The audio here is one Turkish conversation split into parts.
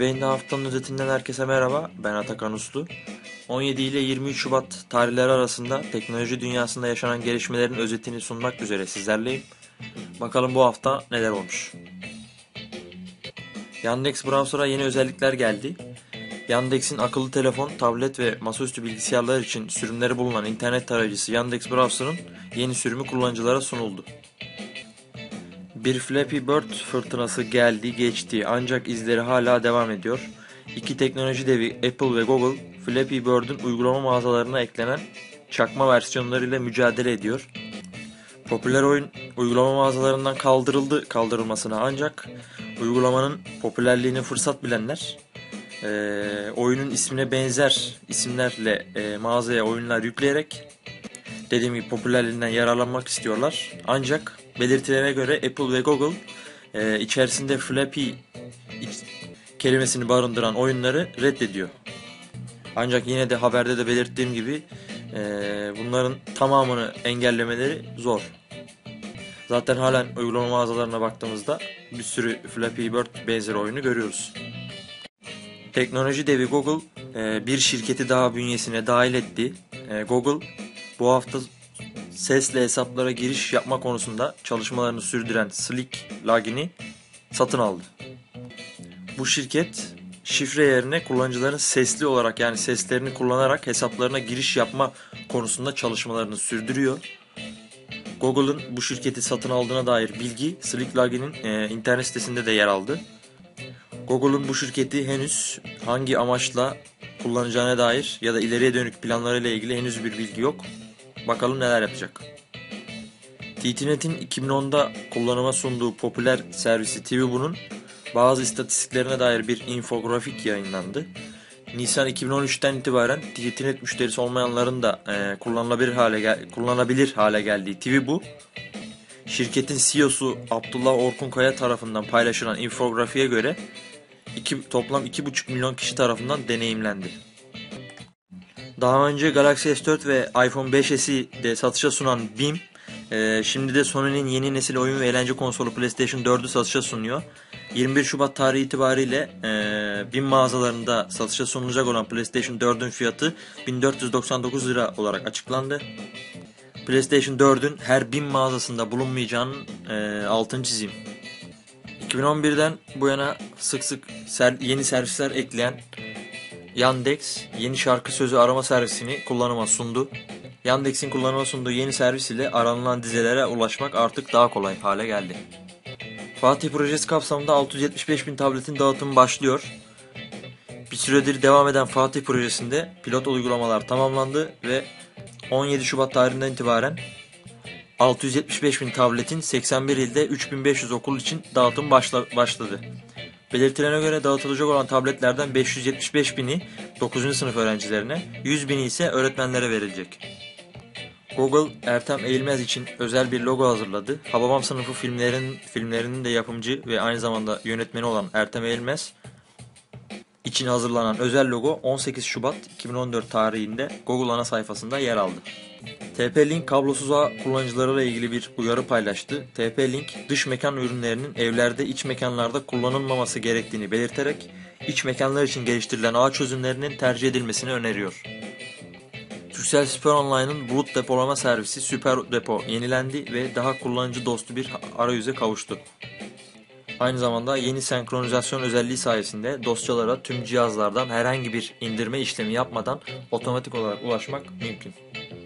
Ebeveynli Haftanın özetinden herkese merhaba, ben Atakan Uslu. 17 ile 23 Şubat tarihleri arasında teknoloji dünyasında yaşanan gelişmelerin özetini sunmak üzere sizlerleyim. Bakalım bu hafta neler olmuş. Yandex Browser'a yeni özellikler geldi. Yandex'in akıllı telefon, tablet ve masaüstü bilgisayarlar için sürümleri bulunan internet tarayıcısı Yandex Browser'ın yeni sürümü kullanıcılara sunuldu. Bir Flappy Bird fırtınası geldi geçti ancak izleri hala devam ediyor. İki teknoloji devi Apple ve Google, Flappy Bird'ün uygulama mağazalarına eklenen çakma versiyonlarıyla mücadele ediyor. Popüler oyun uygulama mağazalarından kaldırılmasına ancak uygulamanın popülerliğini fırsat bilenler oyunun ismine benzer isimlerle mağazaya oyunlar yükleyerek dediğim gibi popülerliğinden yararlanmak istiyorlar. Ancak belirtilene göre Apple ve Google içerisinde Flappy kelimesini barındıran oyunları reddediyor. Ancak yine de haberde de belirttiğim gibi bunların tamamını engellemeleri zor. Zaten halen uygulama mağazalarına baktığımızda bir sürü Flappy Bird benzeri oyunu görüyoruz. Teknoloji devi Google bir şirketi daha bünyesine dahil etti. Google bu hafta sesle hesaplara giriş yapma konusunda çalışmalarını sürdüren Slick Lagin'i satın aldı. Bu şirket şifre yerine kullanıcıların sesli olarak yani seslerini kullanarak hesaplarına giriş yapma konusunda çalışmalarını sürdürüyor. Google'ın bu şirketi satın aldığına dair bilgi Slick Lagin'in internet sitesinde de yer aldı. Google'ın bu şirketi henüz hangi amaçla kullanacağına dair ya da ileriye dönük planlarıyla ilgili henüz bir bilgi yok. Bakalım neler yapacak. TTNet'in 2010'da kullanıma sunduğu popüler servisi TVBU'nun bazı istatistiklerine dair bir infografik yayınlandı. Nisan 2013'ten itibaren TTNet müşterisi olmayanların da kullanılabilir hale geldiği TVBU, şirketin CEO'su Abdullah Orkunkaya tarafından paylaşılan infografiğe göre toplam 2,5 milyon kişi tarafından deneyimlendi. Daha önce Galaxy S4 ve iPhone 5s'i de satışa sunan BİM, şimdi de Sony'nin yeni nesil oyun ve eğlence konsolu PlayStation 4'ü satışa sunuyor. 21 Şubat tarihi itibariyle BİM mağazalarında satışa sunulacak olan PlayStation 4'ün fiyatı 1499 lira olarak açıklandı. PlayStation 4'ün her BİM mağazasında bulunmayacağının altını çizeyim. 2011'den bu yana sık sık yeni servisler ekleyen Yandex yeni şarkı sözü arama servisini kullanıma sundu. Yandex'in kullanıma sunduğu yeni servis ile aranılan dizelere ulaşmak artık daha kolay hale geldi. Fatih projesi kapsamında 675 bin tabletin dağıtımı başlıyor. Bir süredir devam eden Fatih projesinde pilot uygulamalar tamamlandı ve 17 Şubat tarihinden itibaren 675 bin tabletin 81 ilde 3500 okul için dağıtım başladı. Belirtilene göre dağıtılacak olan tabletlerden 575 bini 9. sınıf öğrencilerine, 100 bini ise öğretmenlere verilecek. Google, Ertem Eğilmez için özel bir logo hazırladı. Hababam sınıfı filmlerinin de yapımcı ve aynı zamanda yönetmeni olan Ertem Eğilmez için hazırlanan özel logo 18 Şubat 2014 tarihinde Google ana sayfasında yer aldı. TP-Link kablosuz ağ kullanıcılarıyla ilgili bir uyarı paylaştı. TP-Link dış mekan ürünlerinin evlerde iç mekanlarda kullanılmaması gerektiğini belirterek iç mekanlar için geliştirilen ağ çözümlerinin tercih edilmesini öneriyor. Turkcell Süper Online'ın bulut depolama servisi Süper Depo yenilendi ve daha kullanıcı dostu bir arayüze kavuştu. Aynı zamanda yeni senkronizasyon özelliği sayesinde dosyalara tüm cihazlardan herhangi bir indirme işlemi yapmadan otomatik olarak ulaşmak mümkün.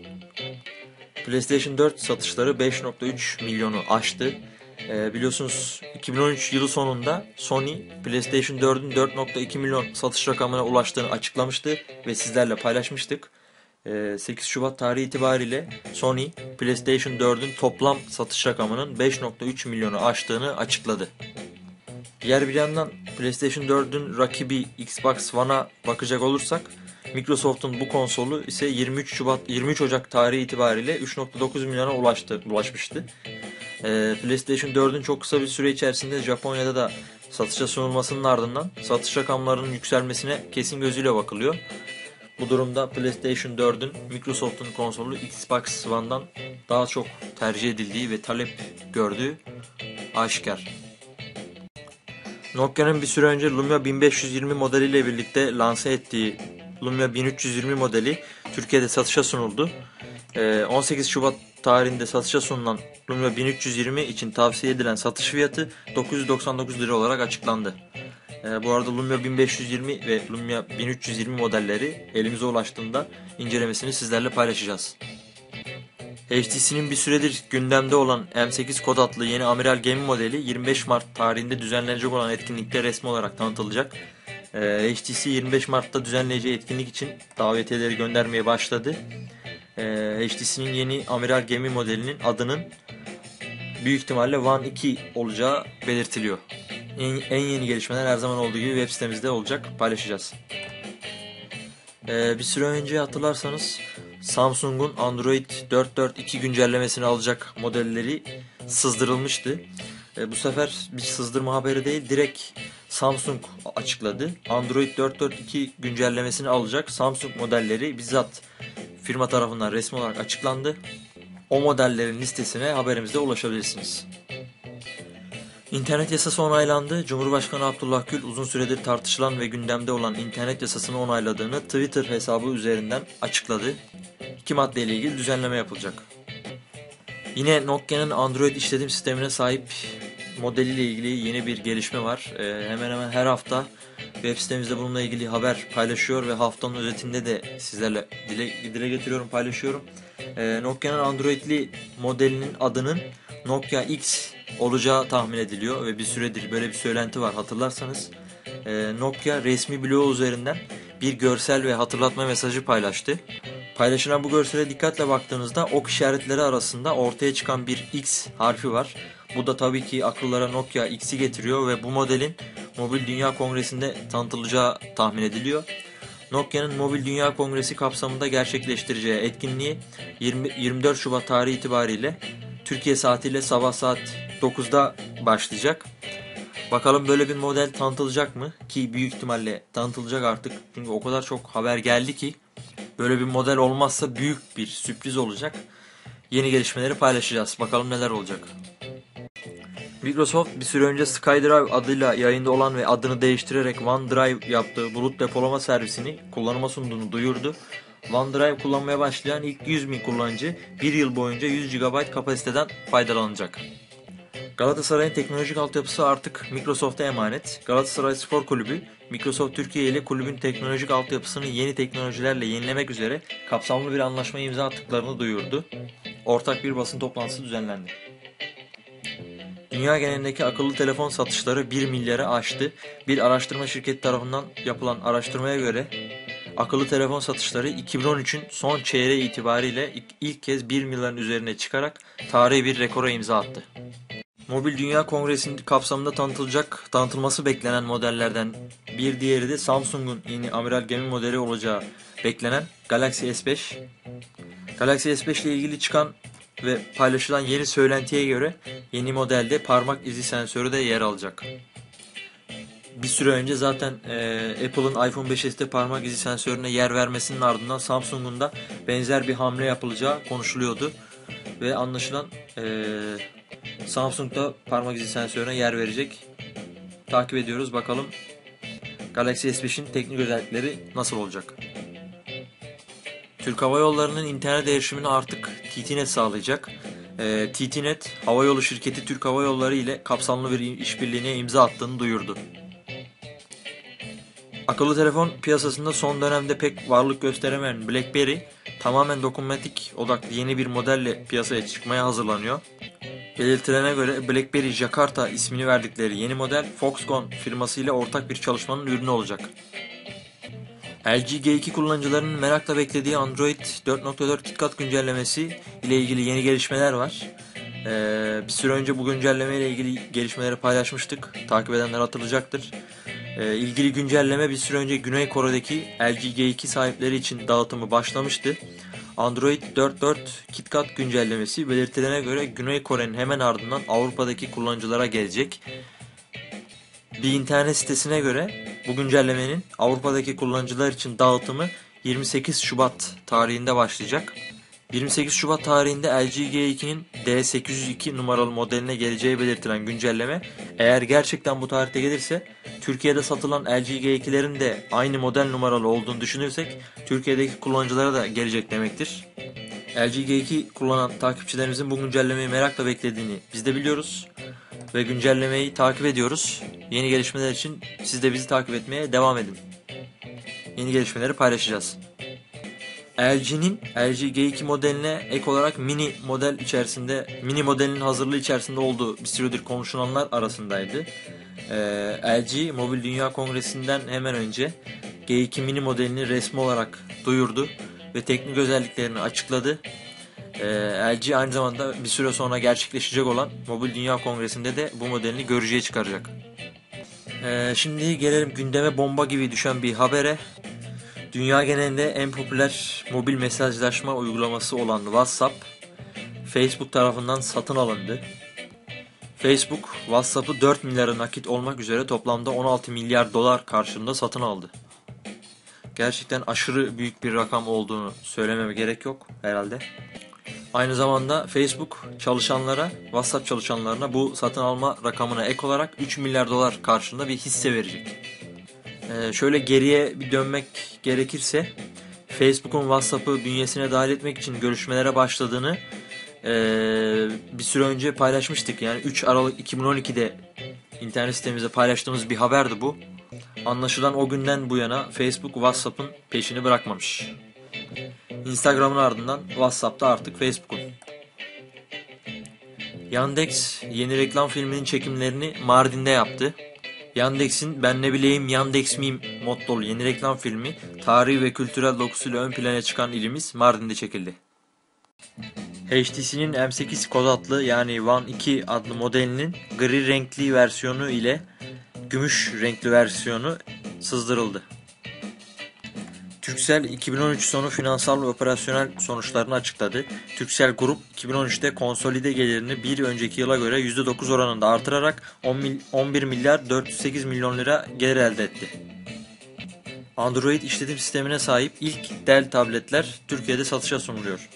PlayStation 4 satışları 5.3 milyonu aştı. Biliyorsunuz 2013 yılı sonunda Sony PlayStation 4'ün 4.2 milyon satış rakamına ulaştığını açıklamıştı ve sizlerle paylaşmıştık. 8 Şubat tarihi itibariyle Sony PlayStation 4'ün toplam satış rakamının 5.3 milyonu aştığını açıkladı. Diğer bir yandan PlayStation 4'ün rakibi Xbox One'a bakacak olursak Microsoft'un bu konsolu ise 23 Ocak tarihi itibariyle 3.9 milyona ulaşmıştı. PlayStation 4'ün çok kısa bir süre içerisinde Japonya'da da satışa sunulmasının ardından satış rakamlarının yükselmesine kesin gözüyle bakılıyor. Bu durumda PlayStation 4'ün Microsoft'un konsolu Xbox One'dan daha çok tercih edildiği ve talep gördüğü aşikar. Nokia'nın bir süre önce Lumia 1520 modeliyle birlikte lanse ettiği Lumia 1320 modeli Türkiye'de satışa sunuldu. 18 Şubat tarihinde satışa sunulan Lumia 1320 için tavsiye edilen satış fiyatı 999 lira olarak açıklandı. Bu arada Lumia 1520 ve Lumia 1320 modelleri elimize ulaştığında incelemesini sizlerle paylaşacağız. HTC'nin bir süredir gündemde olan M8 kod adlı yeni amiral gemi modeli 25 Mart tarihinde düzenlenecek olan etkinlikte resmi olarak tanıtılacak. HTC 25 Mart'ta düzenleyeceği etkinlik için davetiyeleri göndermeye başladı. HTC'nin yeni amiral gemi modelinin adının büyük ihtimalle One 2 olacağı belirtiliyor. En yeni gelişmeler her zaman olduğu gibi web sitemizde olacak, paylaşacağız. Bir süre önce hatırlarsanız Samsung'un Android 4.4.2 güncellemesini alacak modelleri sızdırılmıştı. Bu sefer bir sızdırma haberi değil, direkt Samsung açıkladı. Android 4.4.2 güncellemesini alacak Samsung modelleri bizzat firma tarafından resmi olarak açıklandı. O modellerin listesine haberimizde ulaşabilirsiniz. İnternet yasası onaylandı. Cumhurbaşkanı Abdullah Gül uzun süredir tartışılan ve gündemde olan internet yasasını onayladığını Twitter hesabı üzerinden açıkladı. 2 maddeyle ilgili düzenleme yapılacak. Yine Nokia'nın Android işletim sistemine sahip modeliyle ilgili yeni bir gelişme var. Hemen hemen her hafta web sitemizde bununla ilgili haber paylaşıyor ve haftanın özetinde de sizlerle dile getiriyorum, paylaşıyorum. Nokia'nın Android'li modelinin adının Nokia X olacağı tahmin ediliyor ve bir süredir böyle bir söylenti var, hatırlarsanız. Nokia resmi bloğu üzerinden bir görsel ve hatırlatma mesajı paylaştı. Paylaşılan bu görsele dikkatle baktığınızda ok işaretleri arasında ortaya çıkan bir X harfi var. Bu da tabii ki akıllara Nokia X'i getiriyor ve bu modelin Mobil Dünya Kongresi'nde tanıtılacağı tahmin ediliyor. Nokia'nın Mobil Dünya Kongresi kapsamında gerçekleştireceği etkinliği 24 Şubat tarihi itibariyle Türkiye saatiyle sabah saat 9'da başlayacak. Bakalım böyle bir model tanıtılacak mı? Ki büyük ihtimalle tanıtılacak artık. Çünkü o kadar çok haber geldi ki böyle bir model olmazsa büyük bir sürpriz olacak. Yeni gelişmeleri paylaşacağız. Bakalım neler olacak. Microsoft bir süre önce SkyDrive adıyla yayında olan ve adını değiştirerek OneDrive yaptığı bulut depolama servisini kullanıma sunduğunu duyurdu. OneDrive kullanmaya başlayan ilk 100.000 kullanıcı bir yıl boyunca 100 GB kapasiteden faydalanacak. Galatasaray'ın teknolojik altyapısı artık Microsoft'a emanet. Galatasaray Spor Kulübü, Microsoft Türkiye ile kulübün teknolojik altyapısını yeni teknolojilerle yenilemek üzere kapsamlı bir anlaşmaya imza attıklarını duyurdu. Ortak bir basın toplantısı düzenlendi. Dünya genelindeki akıllı telefon satışları 1 milyarı aştı. Bir araştırma şirketi tarafından yapılan araştırmaya göre akıllı telefon satışları 2013'ün son çeyreği itibariyle ilk kez 1 milyarın üzerine çıkarak tarihi bir rekora imza attı. Mobil Dünya Kongresi'nin kapsamında tanıtılması beklenen modellerden bir diğeri de Samsung'un yeni amiral gemi modeli olacağı beklenen Galaxy S5. Galaxy S5 ile ilgili çıkan ve paylaşılan yeni söylentiye göre yeni modelde parmak izi sensörü de yer alacak. Bir süre önce zaten Apple'ın iPhone 5s'te parmak izi sensörüne yer vermesinin ardından Samsung'un da benzer bir hamle yapılacağı konuşuluyordu. Ve anlaşılan Samsung da parmak izi sensörüne yer verecek. Takip ediyoruz, bakalım Galaxy S5'in teknik özellikleri nasıl olacak. Türk Hava Yolları'nın internet erişimini artık TT-Net sağlayacak. TT-Net, havayolu şirketi Türk Hava Yolları ile kapsamlı bir işbirliğine imza attığını duyurdu. Akıllı telefon piyasasında son dönemde pek varlık gösteremeyen BlackBerry, tamamen dokunmatik odaklı yeni bir modelle piyasaya çıkmaya hazırlanıyor. Belirtilene göre BlackBerry Jakarta ismini verdikleri yeni model Foxconn firmasıyla ortak bir çalışmanın ürünü olacak. LG G2 kullanıcılarının merakla beklediği Android 4.4 KitKat güncellemesi ile ilgili yeni gelişmeler var. Bir süre önce bu güncelleme ile ilgili gelişmeleri paylaşmıştık. Takip edenler hatırlayacaktır. İlgili güncelleme bir süre önce Güney Kore'deki LG G2 sahipleri için dağıtımı başlamıştı. Android 4.4 KitKat güncellemesi belirtilene göre Güney Kore'nin hemen ardından Avrupa'daki kullanıcılara gelecek. Bir internet sitesine göre bu güncellemenin Avrupa'daki kullanıcılar için dağıtımı 28 Şubat tarihinde başlayacak. 28 Şubat tarihinde LG G2'nin D802 numaralı modeline geleceği belirtilen güncelleme, eğer gerçekten bu tarihte gelirse, Türkiye'de satılan LG G2'lerin de aynı model numaralı olduğunu düşünürsek, Türkiye'deki kullanıcılara da gelecek demektir. LG G2 kullanan takipçilerimizin bu güncellemeyi merakla beklediğini biz de biliyoruz ve güncellemeyi takip ediyoruz. Yeni gelişmeler için siz de bizi takip etmeye devam edin. Yeni gelişmeleri paylaşacağız. LG'nin LG G2 modeline ek olarak mini modelin hazırlığı içerisinde olduğu bir süredir konuşulanlar arasındaydı. LG Mobil Dünya Kongresi'nden hemen önce G2 mini modelini resmi olarak duyurdu ve teknik özelliklerini açıkladı. LG aynı zamanda bir süre sonra gerçekleşecek olan Mobil Dünya Kongresi'nde de bu modelini görücüye çıkaracak. Şimdi gelelim gündeme bomba gibi düşen bir habere. Dünya genelinde en popüler mobil mesajlaşma uygulaması olan WhatsApp, Facebook tarafından satın alındı. Facebook, WhatsApp'ı 4 milyara nakit olmak üzere toplamda 16 milyar dolar karşılığında satın aldı. Gerçekten aşırı büyük bir rakam olduğunu söylememe gerek yok herhalde. Aynı zamanda Facebook WhatsApp çalışanlarına bu satın alma rakamına ek olarak 3 milyar dolar karşılığında bir hisse verecek. Şöyle geriye bir dönmek gerekirse, Facebook'un WhatsApp'ı bünyesine dahil etmek için görüşmelere başladığını bir süre önce paylaşmıştık. Yani 3 Aralık 2012'de internet sitemizde paylaştığımız bir haberdi bu. Anlaşılan o günden bu yana Facebook WhatsApp'ın peşini bırakmamış. Instagram'ın ardından WhatsApp'ta artık Facebook'un. Yandex yeni reklam filminin çekimlerini Mardin'de yaptı. Yandex'in Ben Ne Bileyim Yandex miyim mottolu yeni reklam filmi tarihi ve kültürel dokusuyla ön plana çıkan ilimiz Mardin'de çekildi. HTC'nin M8 kod adlı yani One 2 adlı modelinin gri renkli versiyonu ile gümüş renkli versiyonu sızdırıldı. Turkcell 2013 sonu finansal ve operasyonel sonuçlarını açıkladı. Turkcell Grup 2013'te konsolide gelirini bir önceki yıla göre %9 oranında artırarak 11 milyar 408 milyon lira gelir elde etti. Android işletim sistemine sahip ilk Dell tabletler Türkiye'de satışa sunuluyor.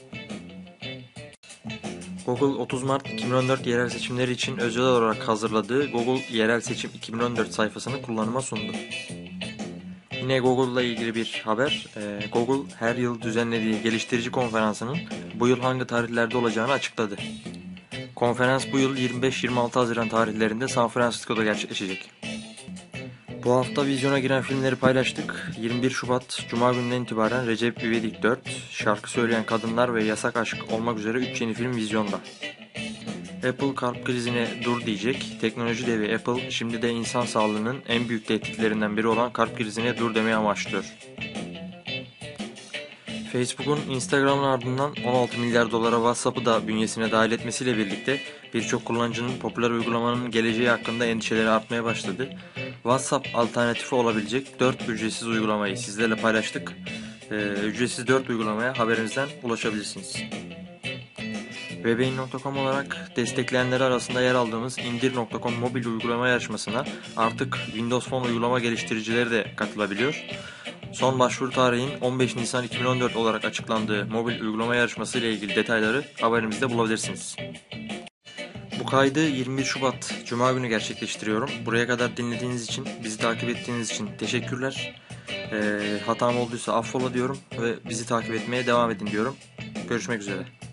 Google 30 Mart 2014 yerel seçimleri için özel olarak hazırladığı Google Yerel Seçim 2014 sayfasını kullanıma sundu. Yine Google'la ilgili bir haber. Google her yıl düzenlediği geliştirici konferansının bu yıl hangi tarihlerde olacağını açıkladı. Konferans bu yıl 25-26 Haziran tarihlerinde San Francisco'da gerçekleşecek. Bu hafta vizyona giren filmleri paylaştık. 21 Şubat Cuma gününden itibaren Recep İvedik 4, Şarkı Söyleyen Kadınlar ve Yasak Aşk olmak üzere 3 yeni film vizyonda. Apple kalp krizine dur diyecek. Teknoloji devi Apple şimdi de insan sağlığının en büyük tehditlerinden biri olan kalp krizine dur demeye amaçlıyor. Facebook'un Instagram'ın ardından 16 milyar dolara WhatsApp'ı da bünyesine dahil etmesiyle birlikte birçok kullanıcının popüler uygulamanın geleceği hakkında endişeleri artmaya başladı. WhatsApp alternatifi olabilecek 4 ücretsiz uygulamayı sizlerle paylaştık. Ücretsiz 4 uygulamaya haberimizden ulaşabilirsiniz. Webein.com olarak destekleyenleri arasında yer aldığımız indir.com mobil uygulama yarışmasına artık Windows Phone uygulama geliştiricileri de katılabiliyor. Son başvuru tarihinin 15 Nisan 2014 olarak açıklandığı mobil uygulama yarışması ile ilgili detayları haberimizde bulabilirsiniz. Bu kaydı 21 Şubat Cuma günü gerçekleştiriyorum. Buraya kadar dinlediğiniz için, bizi takip ettiğiniz için teşekkürler. Hatam olduysa affola diyorum ve bizi takip etmeye devam edin diyorum. Görüşmek üzere.